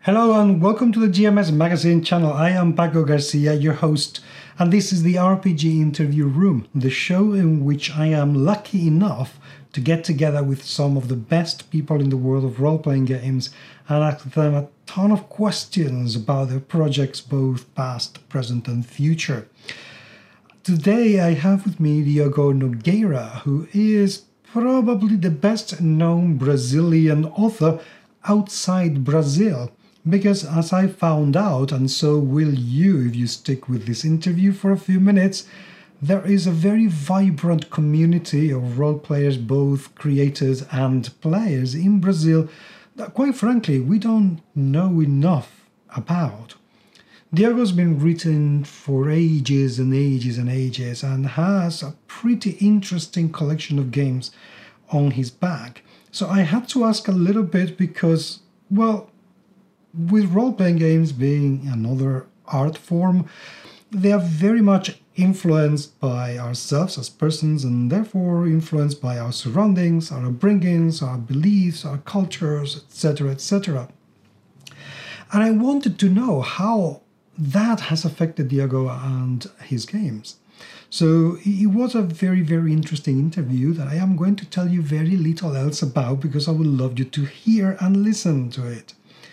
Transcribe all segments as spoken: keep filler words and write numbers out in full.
Hello and welcome to the G M S Magazine channel. I am Paco Garcia, your host, and this is the R P G Interview Room, the show in which I am lucky enough to get together with some of the best people in the world of role-playing games and ask them a ton of questions about their projects, both past, present and future. Today I have with me Diogo Nogueira, who is probably the best known Brazilian author outside Brazil. Because as I found out, and so will you if you stick with this interview for a few minutes, there is a very vibrant community of role players, both creators and players in Brazil, that quite frankly we don't know enough about. Diogo's been written for ages and ages and ages and has a pretty interesting collection of games on his back. So I had to ask a little bit because, well, with role-playing games being another art form, they are very much influenced by ourselves as persons and therefore influenced by our surroundings, our upbringings, our beliefs, our cultures, et cetera, et cetera. And I wanted to know how that has affected Diogo and his games. So it was a very, very interesting interview that I am going to tell you very little else about because I would love you to hear and listen to it.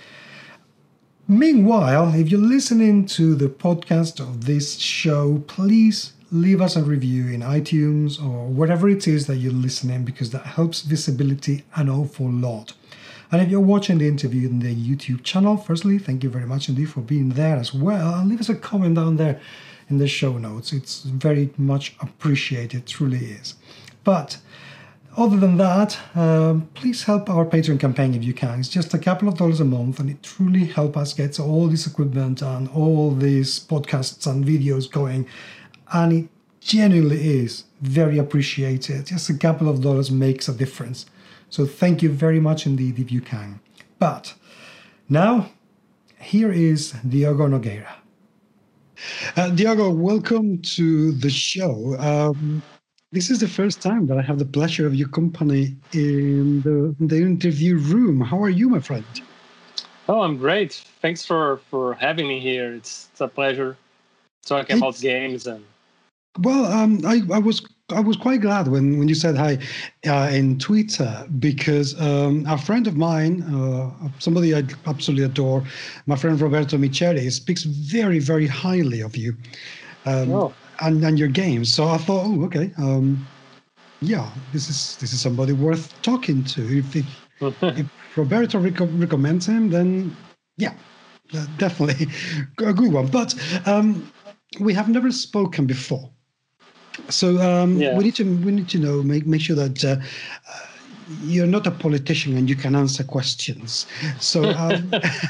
Meanwhile, if you're listening to the podcast of this show, please leave us a review in iTunes or wherever it is that you're listening because that helps visibility an awful lot. And if you're watching the interview in the YouTube channel, firstly, thank you very much indeed for being there as well. And leave us a comment down there in the show notes. It's very much appreciated, truly is. But other than that, um, please help our Patreon campaign if you can. It's just a couple of dollars a month and it truly helps us get all this equipment and all these podcasts and videos going. And it genuinely is very appreciated. Just a couple of dollars makes a difference. So thank you very much indeed if you can. But now, here is Diogo Nogueira. Uh, Diogo, welcome to the show. Um, This is the first time that I have the pleasure of your company in the, in the interview room. How are you, my friend? Oh, I'm great. Thanks for, for having me here. It's, it's a pleasure talking it's, about games. And well, um, I, I was I was quite glad when, when you said hi uh, in Twitter because um, a friend of mine, uh, somebody I absolutely adore, my friend Roberto Micheli, speaks very, very highly of you. Um, oh. And, and your games. So I thought, oh, okay, um, yeah, this is this is somebody worth talking to. If, if, if Roberto rec- recommends him, then yeah, uh, definitely a good one. But um, we have never spoken before, so um, yeah. we need to we need to know make make sure that uh, uh, you're not a politician and you can answer questions. So um,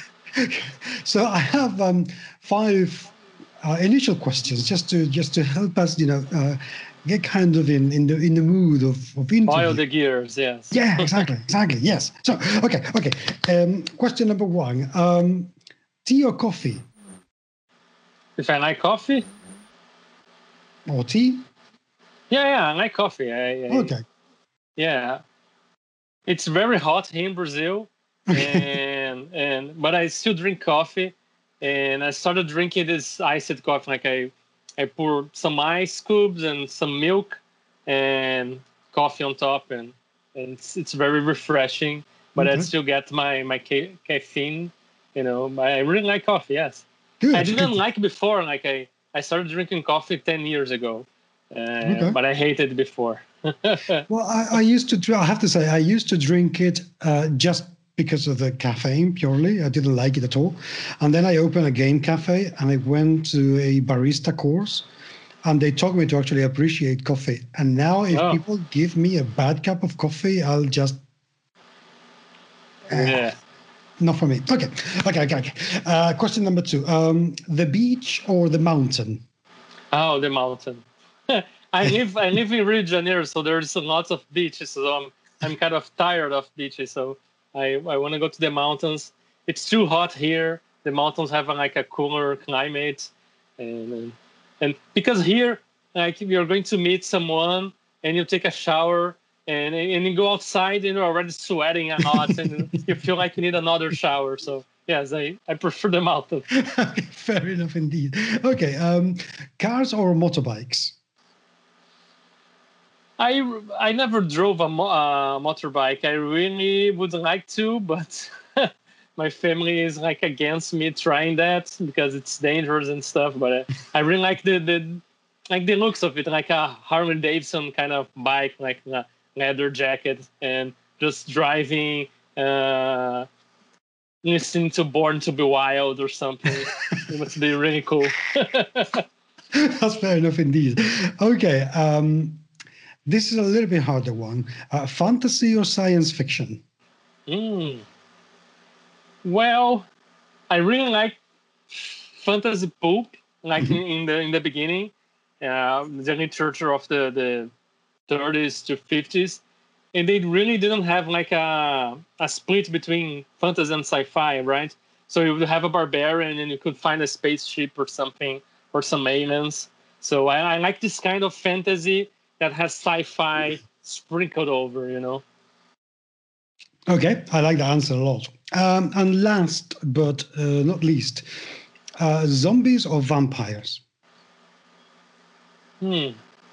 so I have um, five. Uh, initial questions, just to just to help us, you know, uh, get kind of in, in the in the mood of of interview. File the gears, yes. Yeah, exactly, exactly, yes. So, okay, okay. Um, question number one: um, tea or coffee? If I like coffee. Or tea? Yeah, yeah, I like coffee. I, I, okay. Yeah, it's very hot here in Brazil, and and but I still drink coffee. And I started drinking this iced coffee. Like I, I pour some ice cubes and some milk, and coffee on top, and, and it's it's very refreshing. But okay. I still get my my ca- caffeine. You know, I really like coffee. Yes, good, I didn't good. like before. Like I, I started drinking coffee ten years ago, uh, okay. but I hated it before. Well, I, I used to. I have to say, I used to drink it uh, just. because of the caffeine purely. I didn't like it at all. And then I opened a game cafe and I went to a barista course and they taught me to actually appreciate coffee. And now if oh. people give me a bad cup of coffee, I'll just... Uh, yeah. Not for me. Okay, okay, okay. okay. Uh, question number two. Um, the beach or the mountain? Oh, the mountain. I live I live in Rio de Janeiro, so there's lots of beaches. So I'm, I'm kind of tired of beaches, so... I, I want to go to the mountains. It's too hot here. The mountains have a, like a cooler climate, and, and and because here, like you're going to meet someone and you take a shower and and you go outside and you're already sweating a lot and you feel like you need another shower. So yes, I, I prefer the mountain. Okay, fair enough indeed. Okay, um, cars or motorbikes? I, I never drove a mo- uh, motorbike. I really would like to, but my family is like against me trying that because it's dangerous and stuff. But uh, I really like the, the like the looks of it, like a Harley Davidson kind of bike, like a leather jacket, and just driving, uh, listening to Born to Be Wild or something. It must be really cool. That's fair enough indeed. Okay, um, this is a little bit harder one. Uh, fantasy or science fiction? Mm. Well, I really like fantasy pulp, like in, in the in the beginning, uh, the literature of the the thirties to fifties, and they really didn't have like a a split between fantasy and sci-fi, right? So you would have a barbarian, and you could find a spaceship or something, or some aliens. So I, I like this kind of fantasy that has sci-fi sprinkled over, you know. Okay, I like the answer a lot. Um, and last but uh, not least, uh, zombies or vampires? Hmm.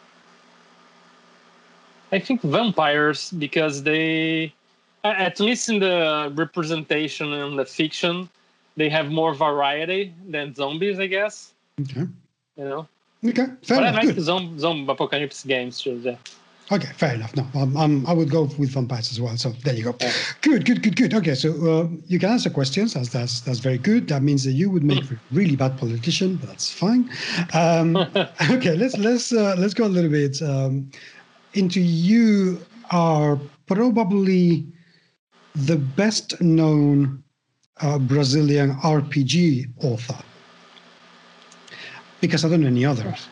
I think vampires because they, at least in the representation and the fiction, they have more variety than zombies, I guess. Okay. You know. Okay, fair but enough. I like Good. zombie zombie apocalypse games too. Yeah. Okay, fair enough. No, um, um, I would go with vampires as well. So there you go. Yeah. Good, good, good, good. Okay, so uh, you can answer questions. That's that's that's very good. That means that you would make a really bad politician, but that's fine. Um, okay, let's let's uh, let's go a little bit um, into you are probably the best known uh, Brazilian R P G author because I don't know any others.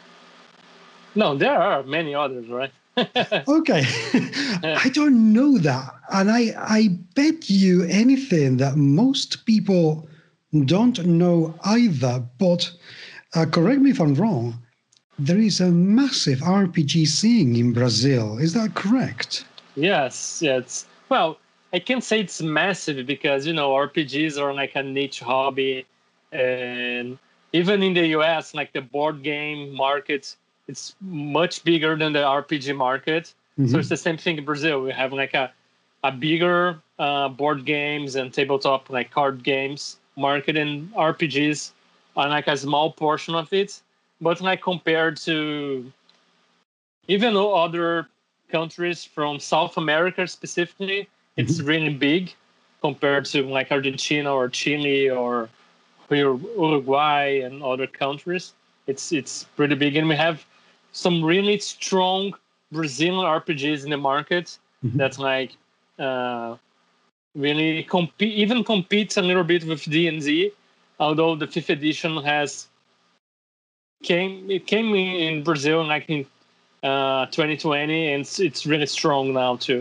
No, there are many others, right? Okay. I don't know that. And I, I bet you anything that most people don't know either. But uh, correct me if I'm wrong, there is a massive R P G scene in Brazil. Is that correct? Yes, yes. Well, I can't say it's massive because, you know, R P Gs are like a niche hobby. And even in the U S, like the board game market, it's much bigger than the R P G market. Mm-hmm. So it's the same thing in Brazil. We have like a, a bigger uh, board games and tabletop like card games market, and R P Gs are like a small portion of it. But like compared to even though other countries from South America specifically, it's mm-hmm. really big compared to like Argentina or Chile or Uruguay and other countries. It's it's pretty big, and we have some really strong Brazilian R P Gs in the market mm-hmm. that like uh, really compete, even competes a little bit with D and D. Although the fifth edition has came it came in Brazil like in uh, twenty twenty, and it's, it's really strong now too.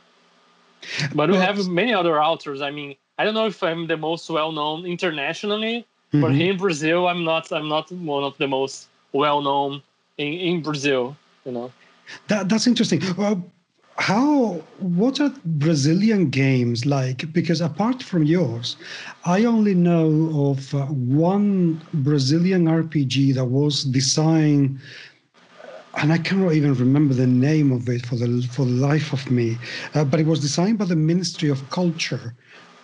But we have many other authors. I mean, I don't know if I'm the most well known internationally, mm-hmm. but here in Brazil, I'm not. I'm not one of the most well known in, in Brazil. You know, that that's interesting. Well, how? What are Brazilian games like? Because apart from yours, I only know of uh, one Brazilian R P G that was designed. And I cannot even remember the name of it for the for the life of me. Uh, but it was designed by the Ministry of Culture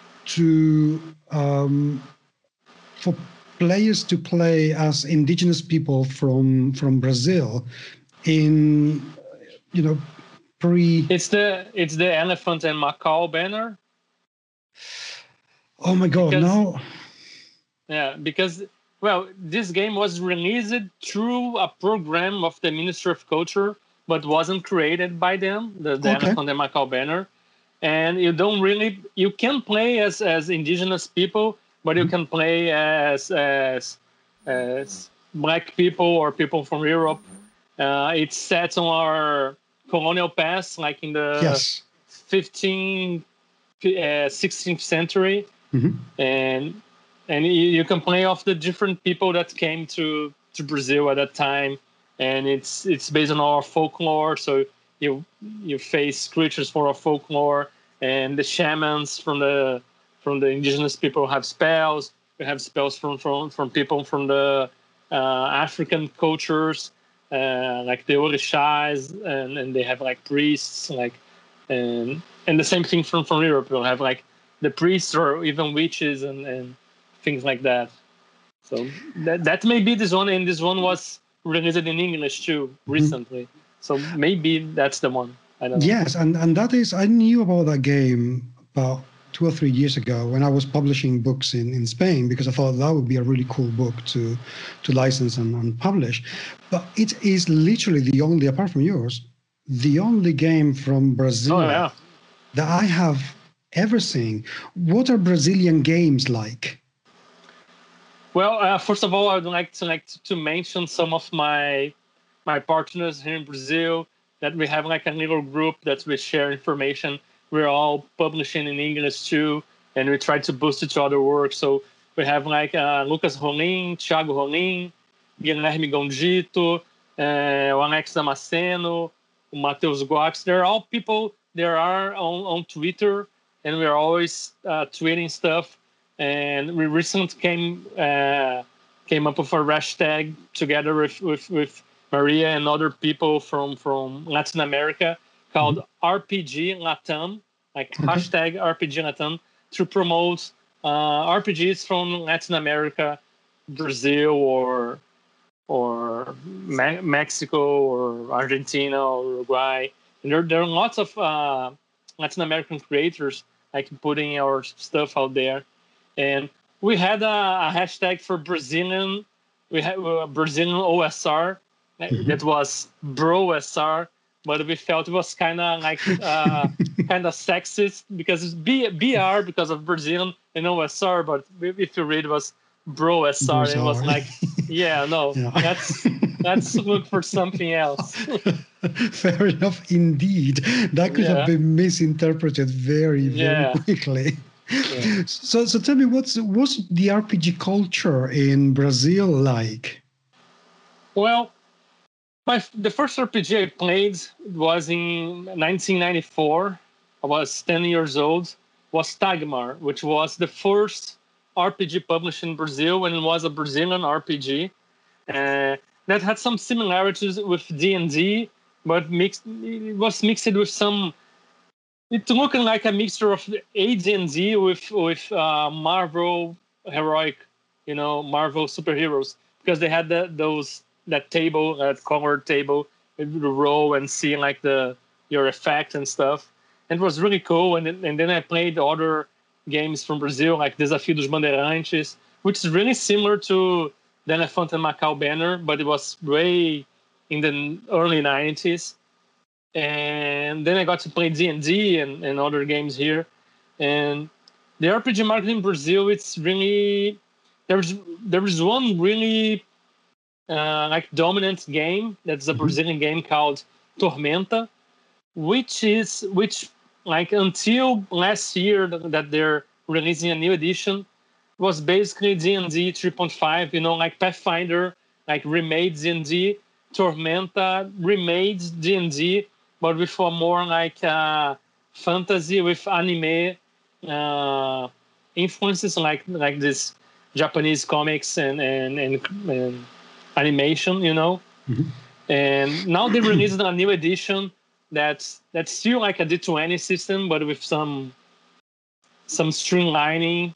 to um, for players to play as indigenous people from from Brazil in you know pre. It's the it's the Elephant and Macaw banner. Oh my God! Because, no. Yeah, because. Well, this game was released through a program of the Ministry of Culture, but wasn't created by them, the, the okay. Elephant and Macaw banner. And you don't really, you can play as, as indigenous people, but you can play as, as, as black people or people from Europe. Uh, it's set on our colonial past, like in the yes. fifteenth, uh, sixteenth century. Mm-hmm. And And you can play off the different people that came to, to Brazil at that time, and it's it's based on our folklore. So you you face creatures from our folklore and the shamans from the from the indigenous people who have spells. We have spells from from, from people from the uh, African cultures, uh, like the Orishas, and, and they have like priests, like and and the same thing from, from Europe. We'll have like the priests or even witches and, and things like that. So that that may be this one, and this one was released in English too recently. Mm-hmm. So maybe that's the one. I don't know. Yes, and, and that is, I knew about that game about two or three years ago when I was publishing books in, in Spain, because I thought that would be a really cool book to to license and, and publish. But it is literally the only, apart from yours, the only game from Brazil oh, yeah. that I have ever seen. What are Brazilian games like? Well, uh, first of all, I would like to like to mention some of my my partners here in Brazil, that we have like a little group that we share information. We're all publishing in English too, and we try to boost each other work. So we have like uh, Lucas Rolim, Thiago Rolim, Guilherme Gondito, uh, o Alex Damasceno, o Matheus Guax. They're all people there are on, on Twitter, and we're always uh, tweeting stuff. And we recently came uh, came up with a hashtag together with, with, with Maria and other people from, from Latin America called mm-hmm. R P G Latam, like okay. hashtag R P G Latam, to promote uh, R P Gs from Latin America, Brazil, or or Me- Mexico, or Argentina, or Uruguay. And there, there are lots of uh, Latin American creators like putting our stuff out there. And we had a, a hashtag for Brazilian, we had a Brazilian O S R mm-hmm. that was Bro S R, but we felt it was kind of like uh, kind of sexist because it's B, BR because of Brazilian and O S R, but if you read it was Bro S R, it was like, yeah, no, yeah. let's let's look for something else. Fair enough, indeed. That could yeah. have been misinterpreted very, very yeah. quickly. Yeah. So, so tell me, what's what's the R P G culture in Brazil like? Well, my the first R P G I played was in nineteen ninety-four. I was ten years old. Was Tagmar, which was the first R P G published in Brazil, and it was a Brazilian R P G uh, that had some similarities with D and D, but mixed. It was mixed with some. It looked like a mixture of A D and D with with uh, Marvel heroic, you know, Marvel superheroes, because they had the, those that table, that colored table, with the roll and see like the your effect and stuff. And it was really cool. And and then I played other games from Brazil like Desafio dos Bandeirantes, which is really similar to the Elefante Macau banner, but it was way in the early nineties. And then I got to play D and D and, and other games here. And the R P G market in Brazil, it's really... There's there's one really uh, like dominant game that's a mm-hmm. Brazilian game called Tormenta, which is... which like until last year that they're releasing a new edition, was basically D and D three point five, you know, like Pathfinder, like remade D and D. Tormenta remade D and D, but with a more like uh, fantasy with anime uh, influences, like like this Japanese comics and and, and, and animation, you know. Mm-hmm. And now they released a new edition that's that's still like a D twenty system, but with some some streamlining.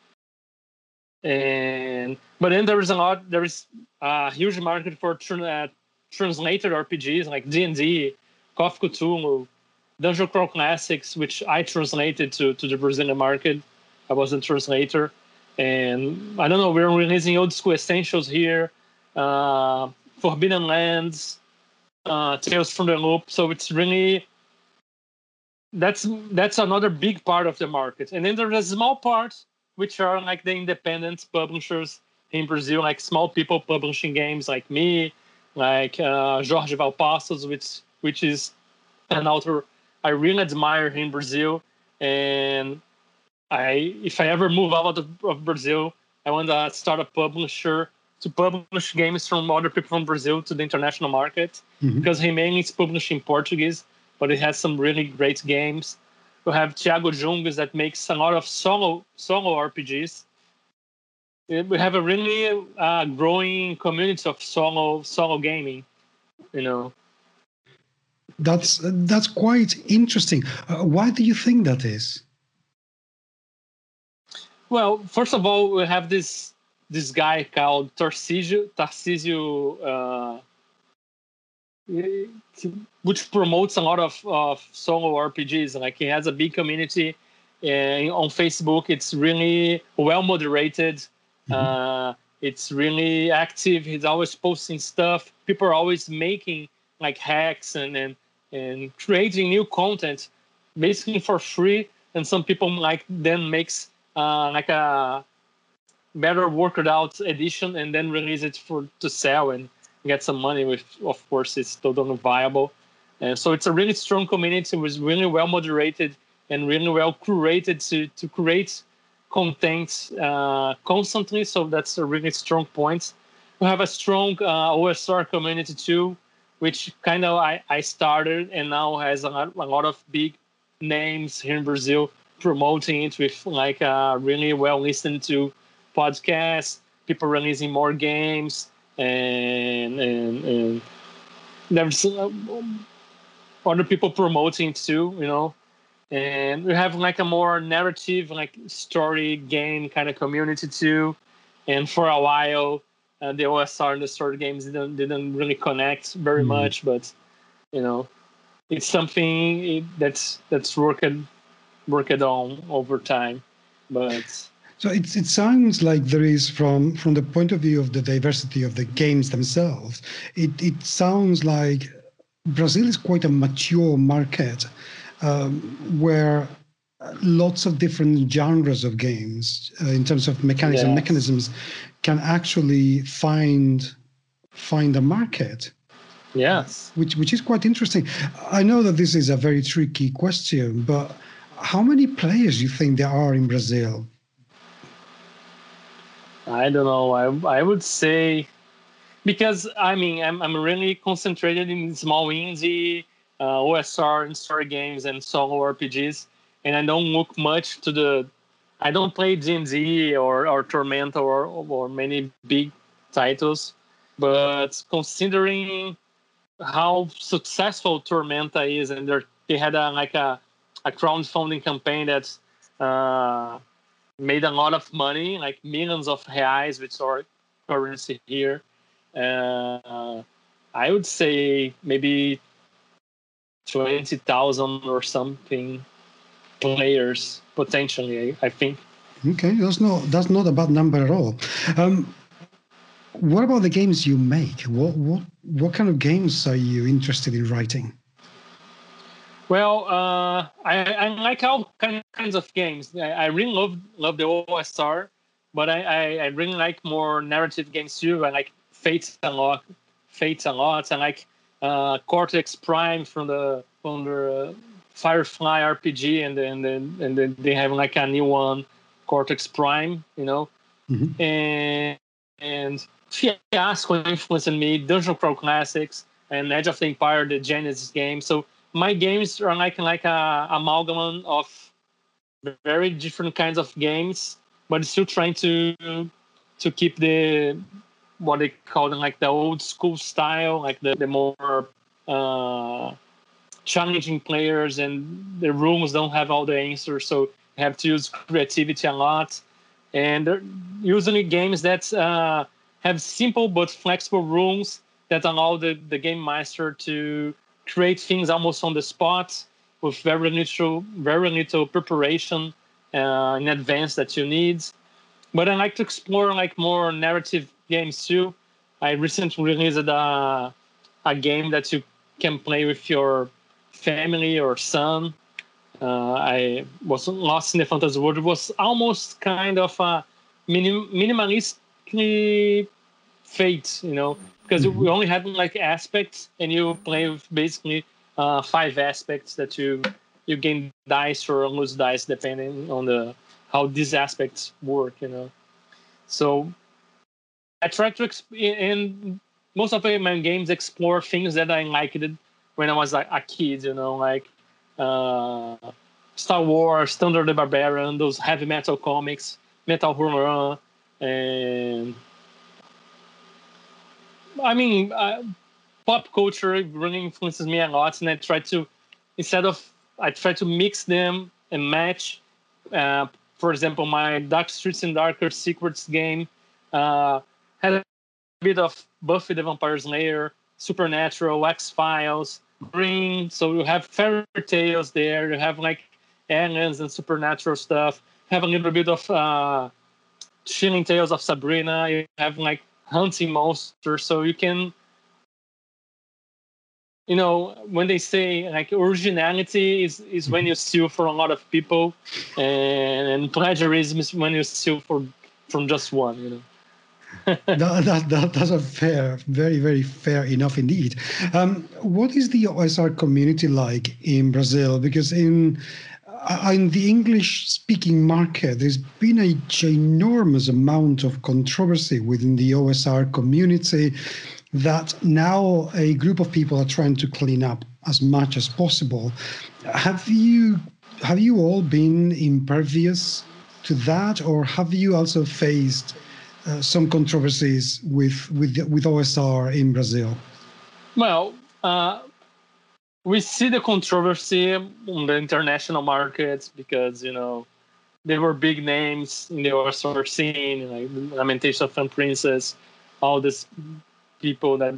And but then there is a lot. There is a huge market for uh, translated R P Gs like D and D, Call of Cthulhu, Dungeon Crawl Classics, which I translated to, to the Brazilian market. I was a translator. And I don't know, we're releasing old school essentials here, uh, Forbidden Lands, uh, Tales from the Loop. So it's really, that's that's another big part of the market. And then there's a small part, which are like the independent publishers in Brazil, like small people publishing games like me, like uh, Jorge Valpassos, which which is an author I really admire in Brazil. And I, if I ever move out of, of Brazil, I want to start a publisher to publish games from other people from Brazil to the international market, mm-hmm. because he mainly is publishing Portuguese, but it has some really great games. We have Thiago Jungas that makes a lot of solo solo R P Gs. We have a really uh, growing community of solo solo gaming. You know, that's that's quite interesting. Uh, why do you think that is? Well, first of all, we have this this guy called Tarcísio Tarcísio. Uh, which promotes a lot of, of solo R P Gs. Like he has a big community uh, on Facebook. It's really well moderated. Mm-hmm. Uh, it's really active. He's always posting stuff. People are always making like hacks and and, and creating new content, basically for free. And some people like then makes uh, like a better worked out edition and then release it for to sell and get some money, which of course is totally viable. And so it's a really strong community. It was really well moderated and really well curated to to create content uh, constantly. So that's a really strong point. We have a strong uh, O S R community too, which kind of I, I started and now has a lot, a lot of big names here in Brazil promoting it with like uh, really well listened to podcasts, people releasing more games, and and, and there's uh, other people promoting too, you know. And we have like a more narrative, like story game kind of community too. And for a while, uh, the O S R and the story games didn't didn't really connect very mm. much, but you know, it's something that's that's worked worked on over time, but. So it, it sounds like there is, from, from the point of view of the diversity of the games themselves, it, it sounds like Brazil is quite a mature market um, where lots of different genres of games, uh, in terms of mechanics yes. and mechanisms, can actually find find a market. Yes. Which, which is quite interesting. I know that this is a very tricky question, but how many players do you think there are in Brazil? I don't know. I I would say, because I mean I'm I'm really concentrated in small indie, uh, O S R and story games and solo R P Gs, and I don't look much to the. I don't play D and D or or Tormenta or or many big titles, but considering how successful Tormenta is, and they they had a like a a crowdfunding campaign that's. Uh, made a lot of money, like millions of reais, which are currency here. Uh, I would say maybe twenty thousand or something players potentially, I, I think. Okay, that's not that's not a bad number at all. Um, what about the games you make? What what what kind of games are you interested in writing? Well, uh, I, I like all kind, kinds of games. I, I really love love the O S R, but I, I, I really like more narrative games too. I like Fates a lot. Fates a lot. I like uh, Cortex Prime from the from the uh, Firefly R P G, and then and then and then they have like a new one, Cortex Prime. You know, mm-hmm. and and Fiasco influenced me. Dungeon Crawl Classics and Edge of the Empire, the Genesis game. So. My games are like like a amalgam of very different kinds of games, but still trying to to keep the what they call them, like the old school style, like the, the more uh, challenging players, and the rooms don't have all the answers, so you have to use creativity a lot. And they're usually games that uh, have simple but flexible rules that allow the, the game master to create things almost on the spot with very little, very little preparation uh, in advance that you need. But I like to explore like more narrative games too. I recently released a, a game that you can play with your family or son. Uh, I was lost in the fantasy world. It was almost kind of a minim- minimalistically Fate, you know, because mm-hmm. we only had like aspects, and you play with basically uh, five aspects that you you gain dice or lose dice depending on the how these aspects work, you know. So I try to exp- in most of my games explore things that I liked when I was like a kid, you know, like uh, Star Wars, Thunder the Barbarian, those heavy metal comics, Metal Hurrah, and I mean, uh, pop culture really influences me a lot, and I try to, instead of, I try to mix them and match. Uh, for example, my Dark Streets and Darker Secrets game uh, had a bit of Buffy the Vampire Slayer, Supernatural, X-Files, Green. So you have fairy tales there. You have like aliens and supernatural stuff. You have a little bit of uh, Chilling Tales of Sabrina. You have like hunting monsters. So you can, you know, when they say like originality is, is when you steal from a lot of people, and, and plagiarism is when you steal for, from just one, you know. that, that, that, that's a fair, very, very fair enough indeed. Um, what is the O S R community like in Brazil? Because in uh, in the English-speaking market, there's been a ginormous amount of controversy within the O S R community that now a group of people are trying to clean up as much as possible. Have you have you all been impervious to that, or have you also faced Uh, some controversies with with with O S R in Brazil? Well, uh, we see the controversy on the international markets because, you know, there were big names in the O S R scene, like Lamentation of Fun Princess, all these people that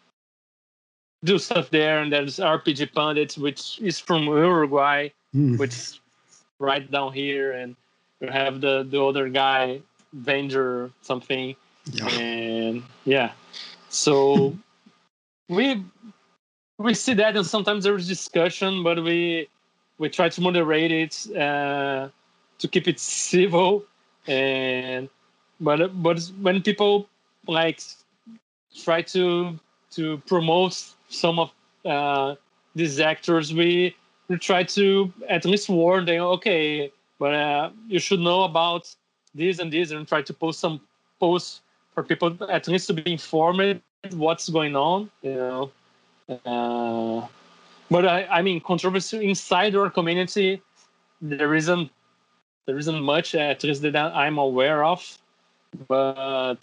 do stuff there, and there's R P G Pundits, which is from Uruguay, mm. which is right down here, and you have the the other guy, Venger something, yeah. and yeah, so we we see that, and sometimes there's discussion, but we we try to moderate it uh, to keep it civil, and but but when people like try to to promote some of uh, these actors, we we try to at least warn them, okay, but uh, you should know about this and this, and try to post some posts for people at least to be informed what's going on, you know. Uh, but I, I mean, controversy inside our community, there isn't there isn't much, at least that I'm aware of. But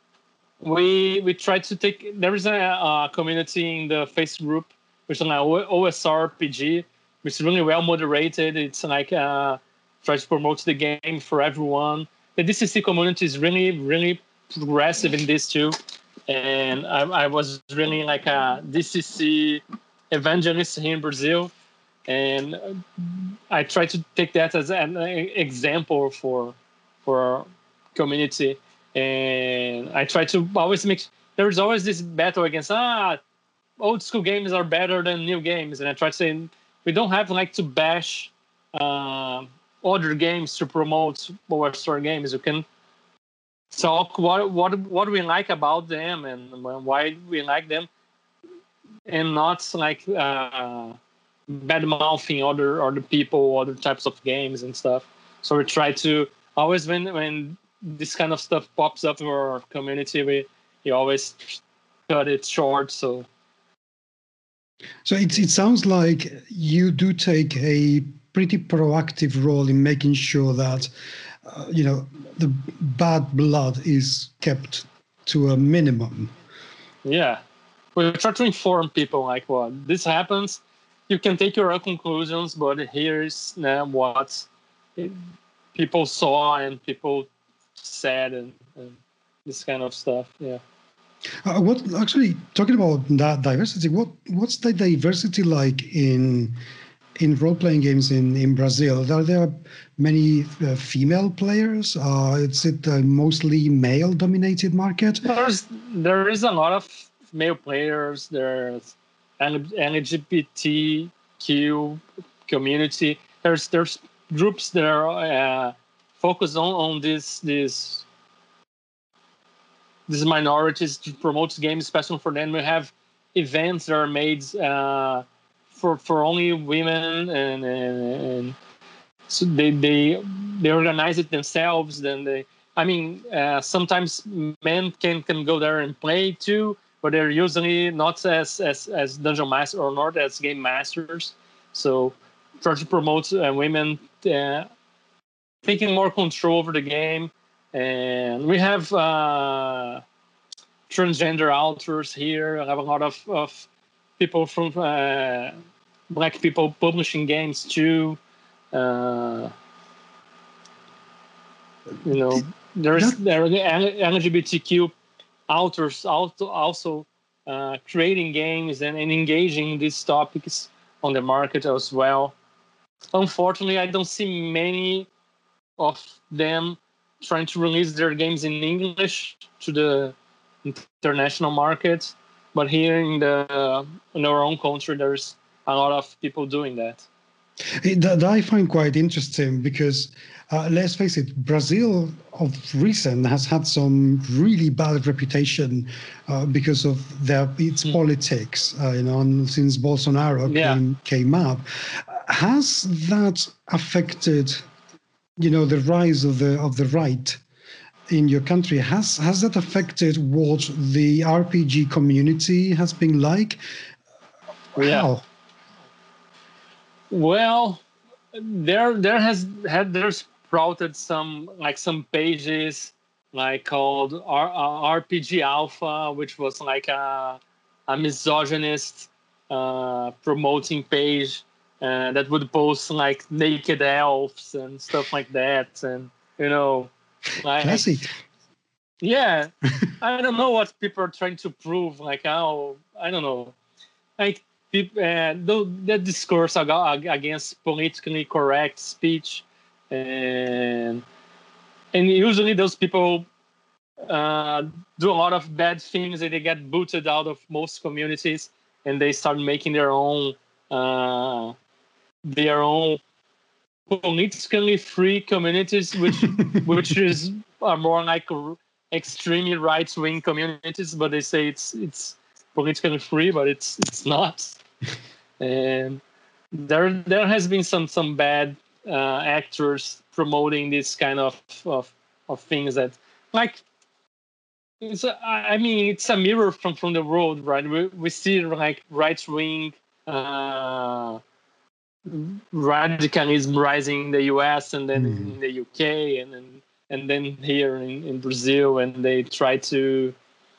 we we try to take. There is a, a community in the Facebook group, which is like O S R P G, which is really well moderated. It's like uh, try to promote the game for everyone. The D C C community is really, really progressive in this too. And I, I was really like a D C C evangelist here in Brazil. And I try to take that as an example for for our community. And I try to always make, there's always this battle against, ah, old school games are better than new games. And I try to say, we don't have like to bash uh, other games to promote our store games. You can talk what what what we like about them and why we like them, and not like uh, bad mouthing other other people, other types of games and stuff. So we try to always, when when this kind of stuff pops up in our community, we we always cut it short. So so it it sounds like you do take a pretty proactive role in making sure that uh, you know, the bad blood is kept to a minimum. Yeah, we try to inform people like, well, this happens. You can take your own conclusions, but here's uh, what people saw and people said, and, and this kind of stuff. Yeah. Uh, what actually, talking about that diversity, what what's the diversity like in in role-playing games in, in Brazil? Are there many uh, female players? Uh, is it a mostly male-dominated market? There's, there is a lot of male players. There's L G B T Q community. There's there's groups that are uh, focused on, on this this these minorities to promote games, especially for them. We have events that are made uh, for for only women, and, and, and so they they they organize it themselves. Then they, I mean, uh, sometimes men can can go there and play too, but they're usually not as as as dungeon master or not as game masters. So try to promote uh, women uh, taking more control over the game. And we have uh, transgender authors here. I have a lot of, of people from uh, black people publishing games too. Uh, you know, there's there are L G B T Q authors also also uh, creating games and, and engaging these topics on the market as well. Unfortunately, I don't see many of them trying to release their games in English to the international market. But here in the in our own country, there's a lot of people doing that. That I find quite interesting because, uh, let's face it, Brazil of recent has had some really bad reputation uh, because of their its mm. politics. Uh, you know, and since Bolsonaro yeah. came came up, has that affected, you know, the rise of the of the right in your country? Has has that affected what the R P G community has been like? Yeah. How? Well, there there has had there's sprouted some like some pages like called R, uh, R P G Alpha, which was like a a misogynist uh, promoting page uh, that would post like naked elves and stuff like that, and you know, like classic. Yeah, I don't know what people are trying to prove. Like how I don't know, like. Uh, the discourse against politically correct speech, and and usually those people uh, do a lot of bad things, and they get booted out of most communities, and they start making their own uh, their own politically free communities, which which is are more like extremely right wing communities, but they say it's it's politically free, but it's it's not. And there there has been some some bad uh, actors promoting this kind of, of of things that like it's a, I mean it's a mirror from, from the world, right? We we see like right wing uh, radicalism rising in the U S and then mm. in the U K and then and then here in, in Brazil, and they try to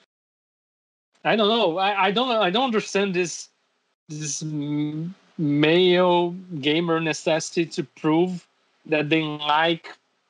I don't know I, I don't I don't understand this this male gamer necessity to prove that they like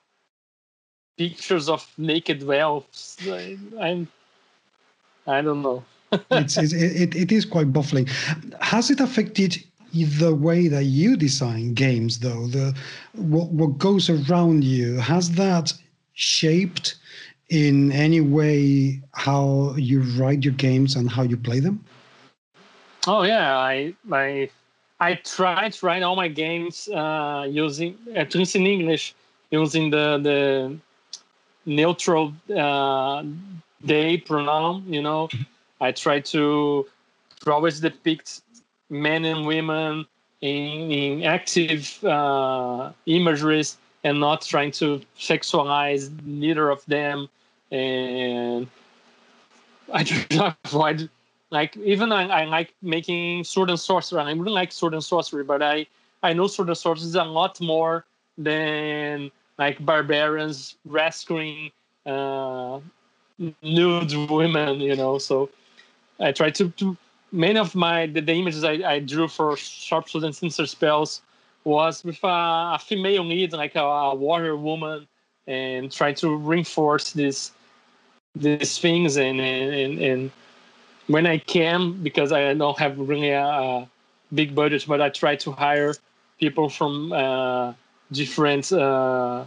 pictures of naked elves. I, I'm, I don't know. it's, it's, it, it is quite baffling. Has it affected the way that you design games, though? The what, what goes around you, has that shaped in any way how you write your games and how you play them? Oh yeah, I I I try to write all my games uh, using at least in English using the the neutral uh, they pronoun. You know, I try to, to always depict men and women in, in active uh, imageries and not trying to sexualize neither of them. And I try to avoid. Like even I, I like making sword and sorcery. I really like sword and sorcery, but I, I know sword and sorcery is a lot more than like barbarians rescuing uh, nude women, you know. So I try to, to many of my the, the images I, I drew for Sharpsword and Sinister Spells was with a, a female lead, like a, a warrior woman, and try to reinforce this these things and and and. When I can, because I don't have really a, a big budget, but I try to hire people from uh, different uh,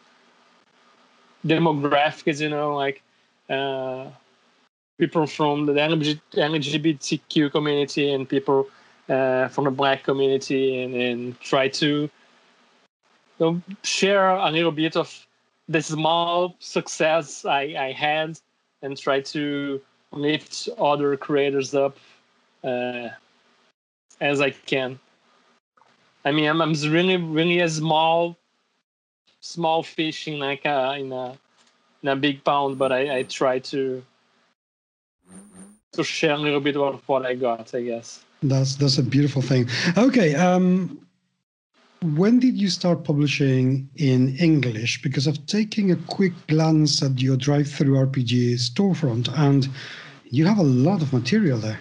demographics, you know, like uh, people from the L G B T Q community and people uh, from the Black community, and, and try to you know, share a little bit of the small success I, I had and try to lift other creators up uh, as I can. I mean, I'm, I'm really, really a small, small fish in like a, in a in a big pond, but I, I try to to share a little bit of what I got, I guess. That's that's a beautiful thing. Okay, um, when did you start publishing in English? Because I've taken a quick glance at your Drive-Thru R P G storefront, and you have a lot of material there.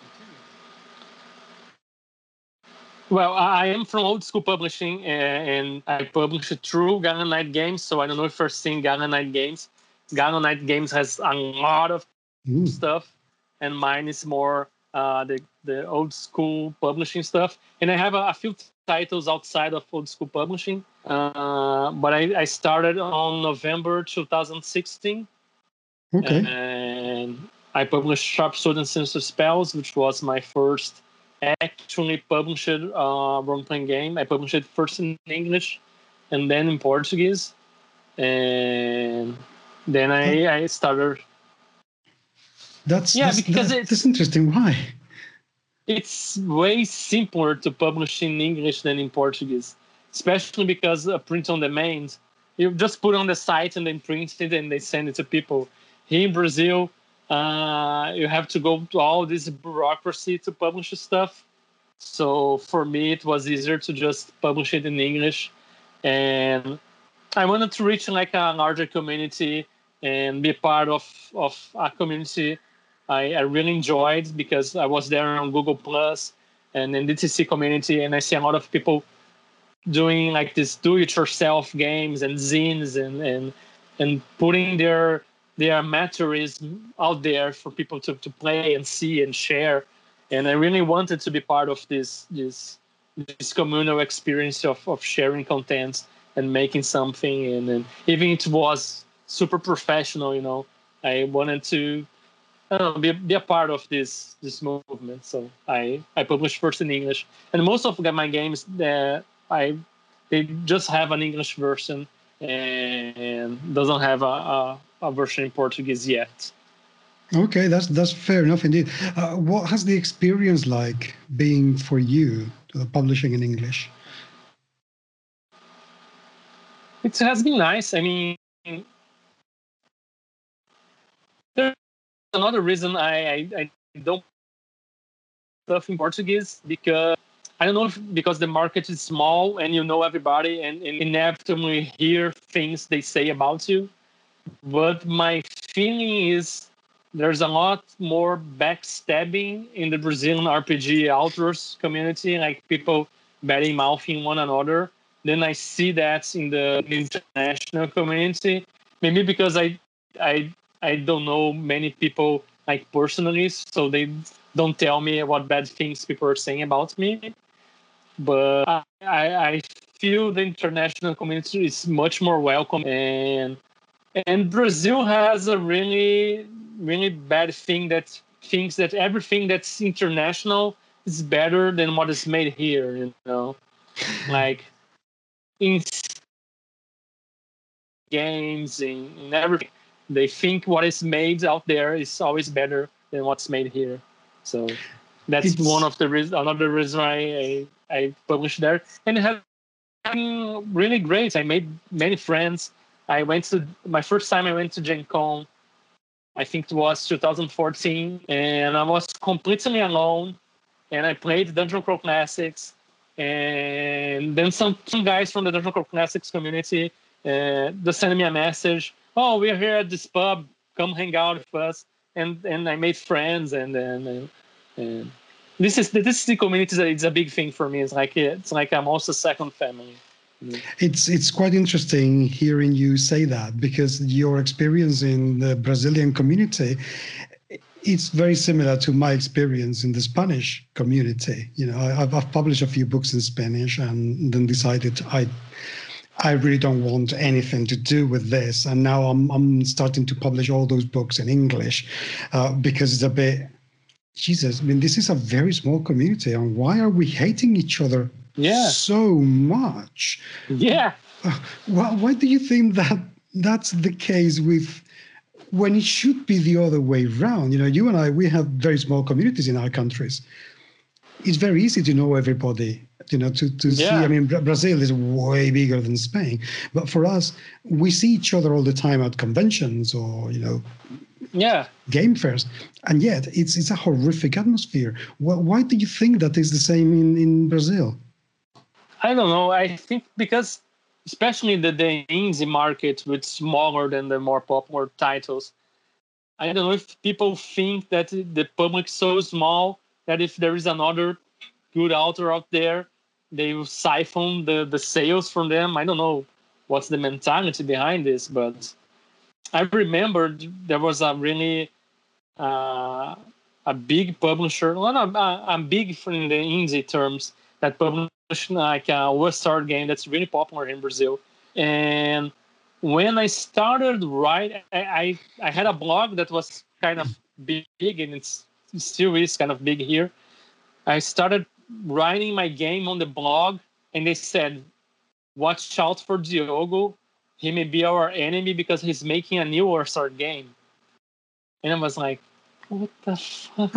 Well, I am from old school publishing, and I publish it through Gala Night Games. So I don't know if you've seen Gala Night Games. Gala Night Games has a lot of mm. stuff, and mine is more uh, the the old school publishing stuff. And I have a, a few titles outside of old school publishing. Uh, but I, I started on November two thousand sixteen. Okay. And I published Sharp Sword and Sinister Spells, which was my first actually published uh, role-playing game. I published it first in English and then in Portuguese, and then I, I started. That's yeah, that's, because that's, it's that's interesting. Why? It's way simpler to publish in English than in Portuguese, especially because a print on demand, you just put it on the site and then print it and they send it to people. Here in Brazil, Uh, you have to go to all this bureaucracy to publish stuff. So for me, it was easier to just publish it in English. And I wanted to reach like a larger community and be part of, of a community I, I really enjoyed, because I was there on Google Plus and in D T C community, and I see a lot of people doing like this do-it-yourself games and zines and and and putting their their materials out there for people to, to play and see and share. And I really wanted to be part of this this this communal experience of, of sharing content and making something. And, and even it was super professional, you know, I wanted to I don't know, be, be a part of this this movement. So I, I published first in English. And most of my games, uh, I they just have an English version and doesn't have a, a, a version in Portuguese yet. Okay, that's that's fair enough indeed. Uh, what has the experience like being for you uh, publishing in English? It has been nice. I mean, there's another reason I, I, I don't stuff in Portuguese, because I don't know if because the market is small and you know everybody and, and inevitably hear things they say about you. But my feeling is there's a lot more backstabbing in the Brazilian R P G authors community, like people betting mouthing one another. Then I see that in the international community. Maybe because I I I don't know many people like personally, so they don't tell me what bad things people are saying about me. But I, I feel the international community is much more welcome, and and Brazil has a really really bad thing that thinks that everything that's international is better than what is made here. You know, like in games, in, in everything, they think what is made out there is always better than what's made here. So that's it's, one of the reasons. Another reason I, I I published there, and it has been really great. I made many friends. I went to my first time I went to Gen Con, I think it was two thousand fourteen, and I was completely alone, and I played Dungeon Crawl Classics, and then some, some guys from the Dungeon Crawl Classics community uh, just sent me a message. Oh, we're here at this pub. Come hang out with us. And and I made friends, and and, and, and this is this is the community. It's a big thing for me. It's like it's like I'm also second family. It's it's quite interesting hearing you say that, because your experience in the Brazilian community, it's very similar to my experience in the Spanish community. You know, I've, I've published a few books in Spanish and then decided I I really don't want anything to do with this. And now I'm I'm starting to publish all those books in English uh, because it's a bit, Jesus, I mean, this is a very small community. And why are we hating each other yeah. so much? Yeah. Uh, why, why do you think that that's the case with, when it should be the other way around? You know, you and I, we have very small communities in our countries. It's very easy to know everybody, you know, to, to yeah. see. I mean, Brazil is way bigger than Spain. But for us, we see each other all the time at conventions or, you know, yeah, game fairs. And yet it's it's a horrific atmosphere. Why, why do you think that is the same in, in Brazil? I don't know. I think because especially the, the indie market with smaller than the more popular titles, I don't know if people think that the public is so small that if there is another good author out there, they will siphon the, the sales from them. I don't know what's the mentality behind this, but I remember there was a really uh, a big publisher. Well, no, uh, I'm big in the indie terms that published like a Western game that's really popular in Brazil. And when I started writing, I, I I had a blog that was kind of big, and it's it still is kind of big here. I started writing my game on the blog, and they said, "Watch out for Diogo. He may be our enemy because he's making a new Western game." And I was like, what the fuck?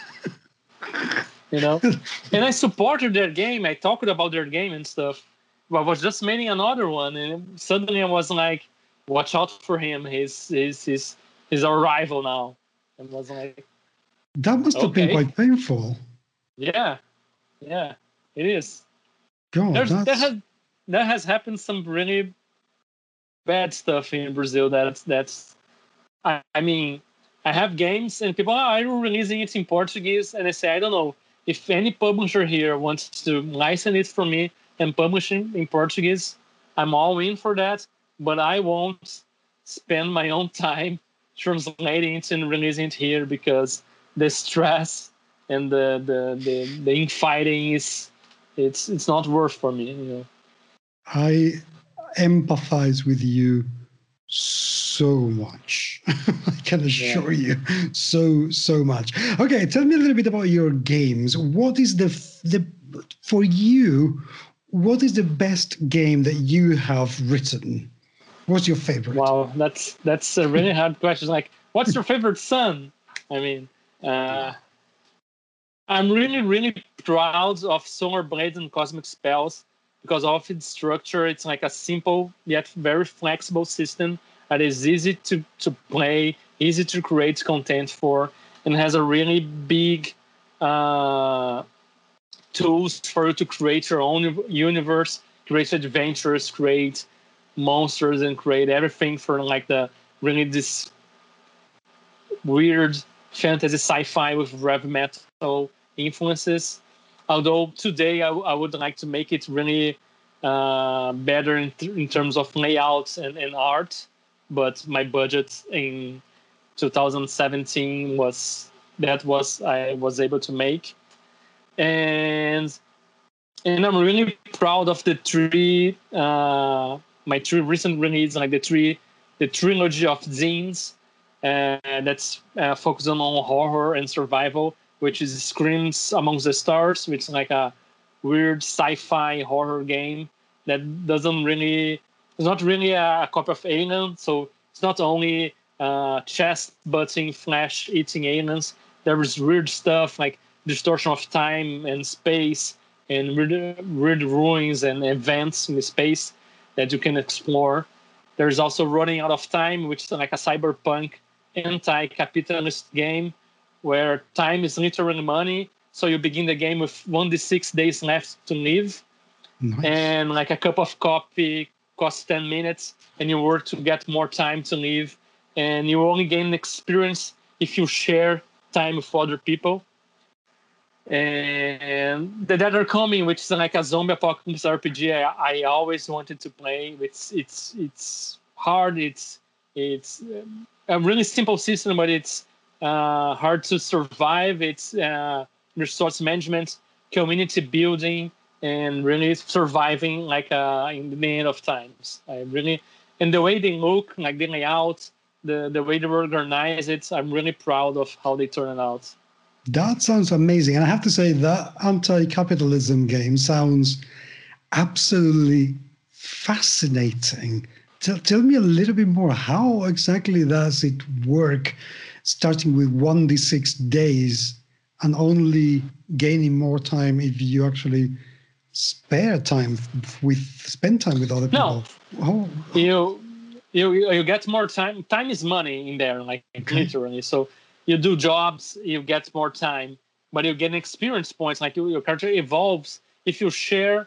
You know? And I supported their game. I talked about their game and stuff. But I was just making another one. And suddenly I was like, watch out for him. He's, he's, he's, he's our rival now. And I was like, that must have okay. been quite painful. Yeah. Yeah, it is. God, There's, that's... That, has, that has happened some really bad stuff in Brazil. That's, that's I, I mean... I have games and people are oh, releasing it in Portuguese, and I say, I don't know if any publisher here wants to license it for me and publish it in Portuguese. I'm all in for that, but I won't spend my own time translating it and releasing it here because the stress and the the the, the infighting is it's it's not worth for me. You know, I empathize with you so much. I can assure yeah. you so so much. Okay, tell me a little bit about your games. What is the the for you, what is the best game that you have written? What's your favorite? Wow, that's that's a really hard question. Like, what's your favorite son? I mean, uh, I'm really really proud of Solar Blades and Cosmic Spells because of its structure. It's like a simple yet very flexible system that is easy to, to play, easy to create content for, and has a really big uh, tools for you to create your own universe, create adventures, create monsters, and create everything for like the really this weird fantasy sci-fi with rev metal influences. Although today I, I would like to make it really uh, better in, th- in terms of layouts and, and art, but my budget in two thousand seventeen was that was I was able to make, and and I'm really proud of the three uh, my three recent releases, like the three the trilogy of zines uh, that's uh, focused on horror and survival, which is Screams Amongst the Stars, which is like a weird sci-fi horror game that doesn't really, it's not really a copy of Alien, so it's not only uh, chest butting, flesh eating aliens. There is weird stuff like distortion of time and space and weird, weird ruins and events in the space that you can explore. There's also Running Out of Time, which is like a cyberpunk anti-capitalist game where time is literally money. So you begin the game with one d six days left to live. Nice. And like a cup of coffee costs ten minutes, and you work to get more time to live. And you only gain experience if you share time with other people. And The Dead Are Coming, which is like a zombie apocalypse R P G I, I always wanted to play. It's it's it's hard. It's it's a really simple system, but it's uh, hard to survive. It's uh, resource management, community building, and really surviving like uh, in the end of times. I really and the way they look, like the layout, the the way they organize it, I'm really proud of how they turn it out. That sounds amazing. And I have to say that anti-capitalism game sounds absolutely fascinating. Tell, tell me a little bit more. How exactly does it work, starting with one d six days and only gaining more time if you actually spare time with spend time with other people? No, oh. you you you get more time. Time is money in there, like okay. literally. So you do jobs, you get more time, but you get experience points. Like your character evolves if you share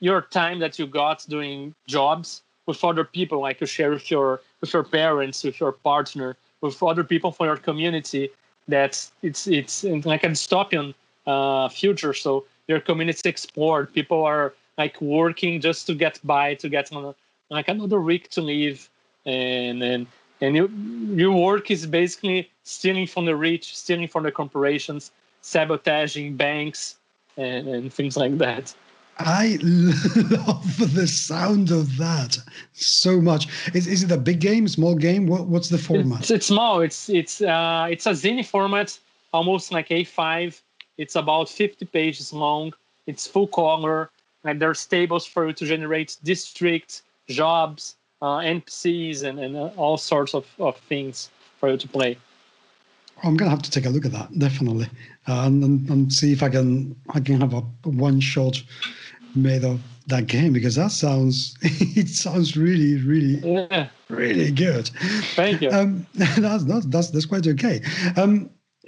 your time that you got doing jobs with other people, like you share with your with your parents, with your partner, with other people from your community. That's it's it's like a dystopian uh, future. So your community explored. People are like working just to get by, to get on a, like another week to live, and and and you, your work is basically stealing from the rich, stealing from the corporations, sabotaging banks, and, and things like that. I love the sound of that so much. Is, is it a big game, small game? What, what's the format? It's, it's small. It's it's uh, it's a zine format, almost like A five. It's about fifty pages long. It's full color. And there's tables for you to generate districts, jobs, uh, N P Cs, and, and uh, all sorts of, of things for you to play. I'm gonna have to take a look at that, definitely, uh, and, and and see if I can I can have a one shot made of that game, because that sounds it sounds really really yeah. really good. Thank you. Um, that's, that's that's that's quite okay. Um,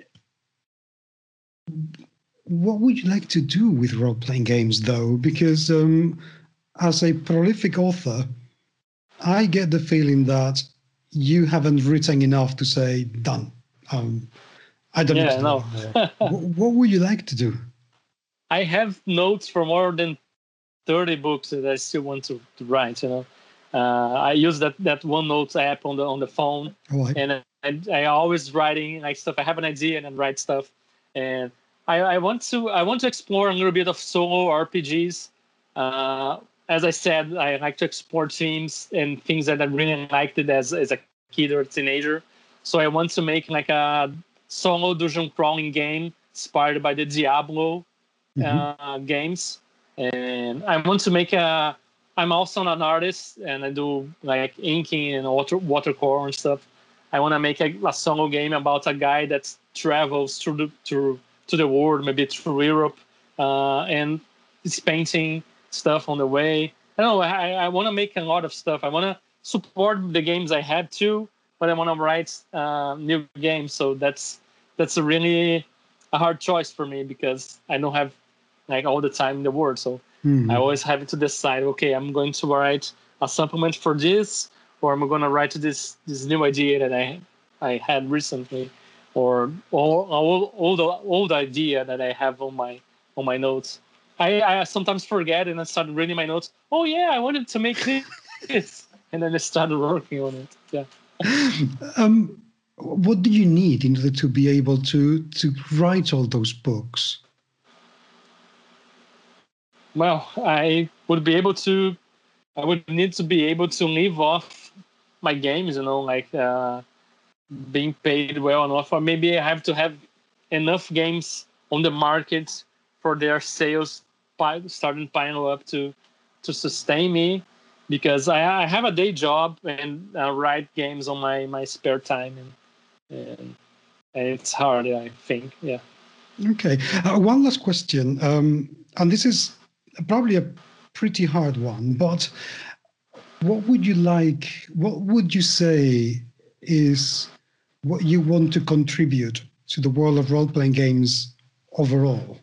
what would you like to do with role playing games, though? Because um, as a prolific author, I get the feeling that you haven't written enough to say done. Um, I don't yeah, know. No. what, what would you like to do? I have notes for more than thirty books that I still want to, to write. You know, uh, I use that, that OneNote app on the on the phone, oh, I... and I, I always writing like stuff. I have an idea and I write stuff, and I, I want to I want to explore a little bit of solo R P Gs. Uh, as I said, I like to explore themes and things that I really liked it as as a kid or a teenager. So I want to make like a solo dungeon crawling game inspired by the Diablo mm-hmm. uh, games. And I want to make a, I'm also an artist and I do like inking and water, watercolor and stuff. I want to make a, a solo game about a guy that travels through the, through, to the world, maybe through Europe, uh, and is painting stuff on the way. I don't know, I, I want to make a lot of stuff. I want to support the games I had too, but I want to write uh, new games. So that's that's a really a hard choice for me because I don't have like all the time in the world. So mm-hmm. I always have to decide, okay, I'm going to write a supplement for this, or I'm going to write this this new idea that I I had recently, or all all old old idea that I have on my on my notes. I, I sometimes forget and I start reading my notes. Oh yeah, I wanted to make this, and then I started working on it. Yeah. Um, what do you need in order to be able to to write all those books? Well, I would be able to, I would need to be able to live off my games, you know, like uh, being paid well enough, or maybe I have to have enough games on the market for their sales starting piling up to to sustain me, because I, I have a day job and uh, write games on my, my spare time, and, and and it's hard, I think. Yeah. Okay. Uh, one last question, um, and this is probably a pretty hard one, but what would you like, what would you say is what you want to contribute to the world of role-playing games overall?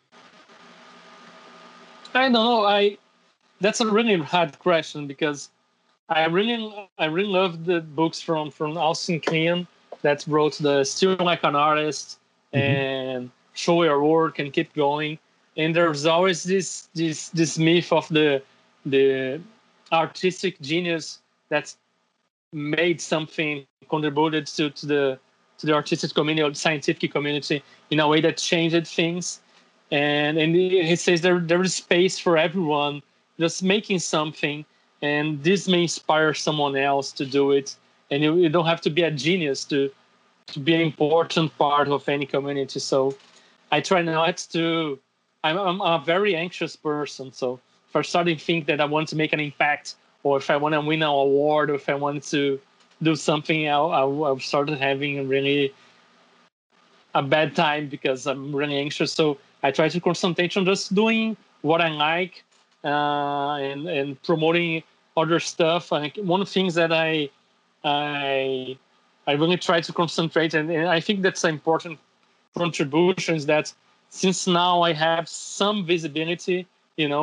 I don't know. I that's a really hard question because I really I really love the books from, from Austin Kleon that wrote the Still Like an Artist mm-hmm. and Show Your Work and Keep Going. And there's always this this this myth of the the artistic genius that's made something, contributed to, to the to the artistic community or the scientific community in a way that changed things. And and he says there there is space for everyone just making something, and this may inspire someone else to do it. And you, you don't have to be a genius to to be an important part of any community. So I try not to. I'm, I'm a very anxious person, so if I start to think that I want to make an impact, or if I want to win an award, or if I want to do something, I'll, I'll, I'll start having really a bad time because I'm really anxious. So I try to concentrate on just doing what I like uh, and and promoting other stuff. I think one of the things that I I I really try to concentrate, and, and I think that's an important contribution, is that since now I have some visibility, you know,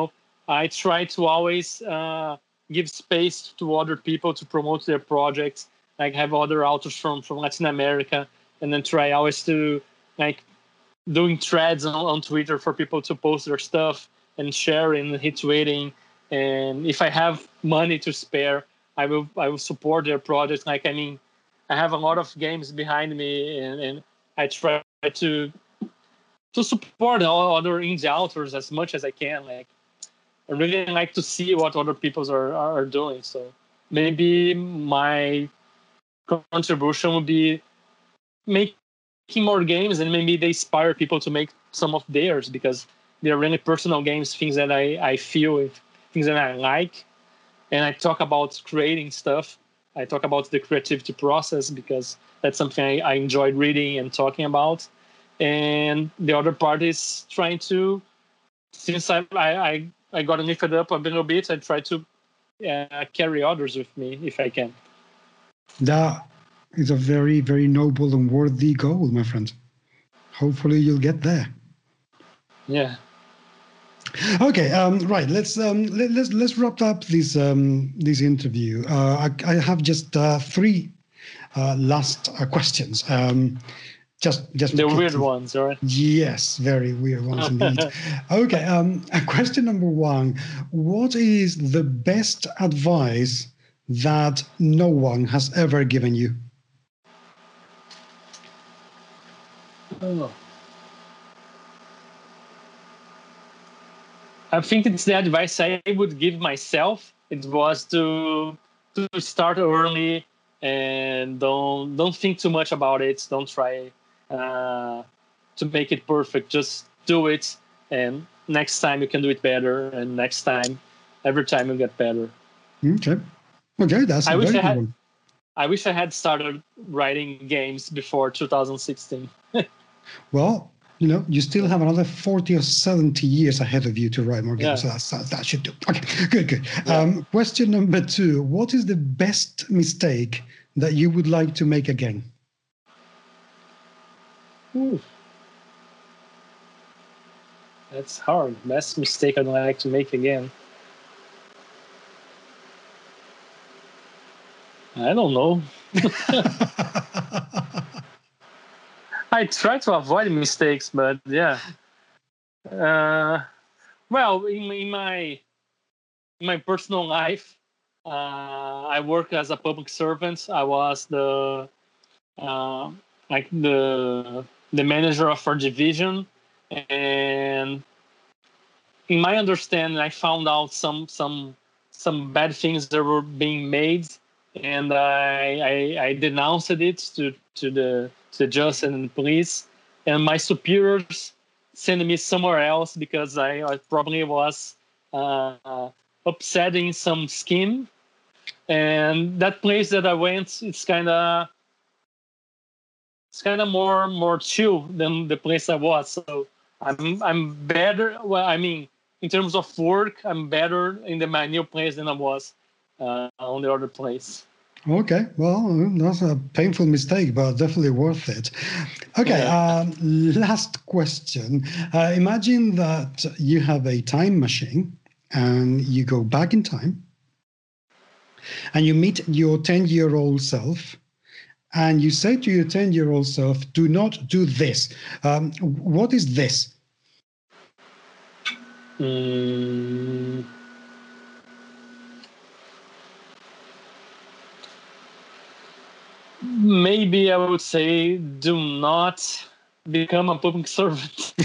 I try to always uh, give space to other people to promote their projects. Like have other authors from, from Latin America, and then try always to like doing threads on, on Twitter for people to post their stuff and sharing, retweeting. And if I have money to spare, I will I will support their projects. Like I mean, I have a lot of games behind me, and, and I try to to support all other indie authors as much as I can. Like I really like to see what other people are are doing. So maybe my contribution would be making more games, and maybe they inspire people to make some of theirs, because they're really personal games, things that I, I feel, things that I like. And I talk about creating stuff. I talk about the creativity process because that's something I, I enjoyed reading and talking about. And the other part is trying to, since I I, I got lifted up a little bit, I try to uh, carry others with me if I can. That is a very, very noble and worthy goal, my friend. Hopefully you'll get there. Yeah. Okay, um, right. Let's um, let, let's let's wrap up this um, this interview. Uh, I, I have just uh, three uh, last uh, questions. Um, just just the weird ones, right? Yes, very weird ones indeed. Okay. Um, question number one: what is the best advice that no one has ever given you? Oh. I think it's the advice I would give myself. It was to to start early and don't don't think too much about it. Don't try uh, to make it perfect. Just do it, and next time you can do it better. And next time, every time you get better. Okay, okay, that's a I very wish I good had. one. I wish I had started writing games before two thousand sixteen. Well, you know, you still have another forty or seventy years ahead of you to write more games. Yeah. So that's, that should do. Okay, good, good. Yeah. Um, question number two. What is the best mistake that you would like to make again? Ooh. That's hard. Best mistake I'd like to make again. I don't know. I try to avoid mistakes, but yeah. Uh, well, in, in my in my personal life, uh, I work as a public servant. I was the uh, like the the manager of our division, and in my understanding, I found out some some some bad things that were being made, and I I, I denounced it to to the to the justice and the police, and my superiors sent me somewhere else because I, I probably was uh, uh, upsetting some scheme, and that place that I went, it's kind of it's kind of more more chill than the place I was. So I'm I'm better. Well, I mean, in terms of work, I'm better in the my new place than I was uh, on the other place. Okay, well, that's a painful mistake, but definitely worth it. Okay, Yeah. um, last question. Uh, imagine that you have a time machine and you go back in time and you meet your ten-year-old self and you say to your ten-year-old self, do not do this. Um, what is this? Mm. Maybe I would say do not become a public servant.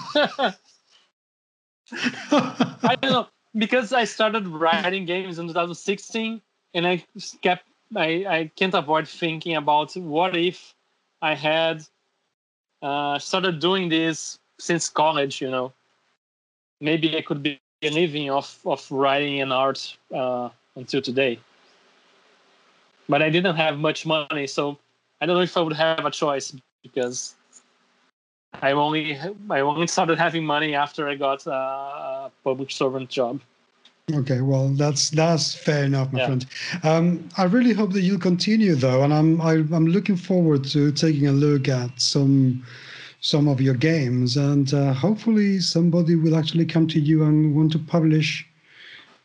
I don't know, because I started writing games in two thousand sixteen, and I kept I, I can't avoid thinking about what if I had uh, started doing this since college. You know, maybe I could be living off of writing and art uh, until today. But I didn't have much money, so I don't know if I would have a choice, because I only I only started having money after I got a public servant job. Okay, well, that's that's fair enough, my Yeah. friend. Um, I really hope that you'll continue, though, and I'm I, I'm looking forward to taking a look at some some of your games, and uh, hopefully somebody will actually come to you and want to publish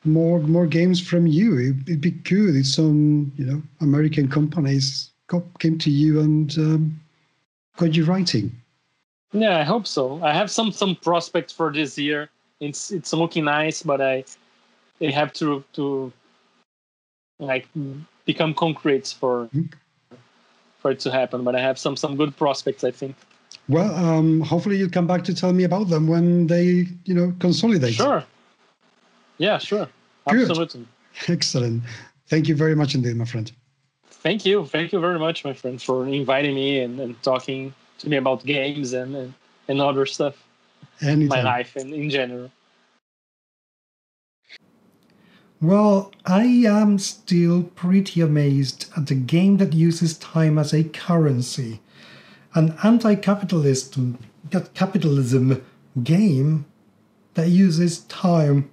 more more games from you. It, it'd be good if some you know American companies got, came to you and um, got you writing. Yeah, I hope so. I have some some prospects for this year. It's it's looking nice, but I they have to to like become concrete for mm-hmm. for it to happen. But I have some some good prospects, I think. Well, um, hopefully you'll come back to tell me about them when they you know consolidate. Sure. Yeah, sure. Good. Absolutely. Excellent. Thank you very much indeed, my friend. Thank you. Thank you very much, my friend, for inviting me and, and talking to me about games and, and, and other stuff. Anytime. My life and in general. Well, I am still pretty amazed at a game that uses time as a currency. An anti-capitalist capitalism game that uses time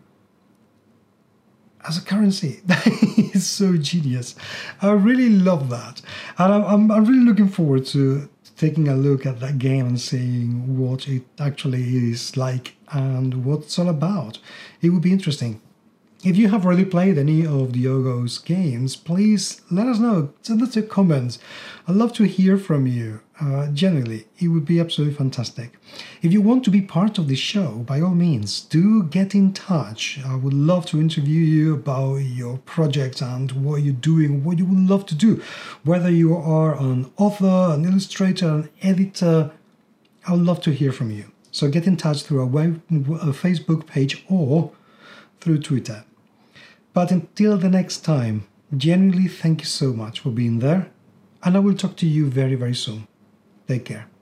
as a currency. That is so genius. I really love that. And I'm, I'm, I'm really looking forward to taking a look at that game and seeing what it actually is like and what it's all about. It would be interesting. If you have already played any of Diogo's games, please let us know. Send us your comments. I'd love to hear from you. Uh, generally, it would be absolutely fantastic. If you want to be part of the show, by all means, do get in touch. I would love to interview you about your project and what you're doing, what you would love to do. Whether you are an author, an illustrator, an editor, I would love to hear from you. So get in touch through our web, a Facebook page or through Twitter. But until the next time, genuinely thank you so much for being there, and I will talk to you very, very soon. Take care.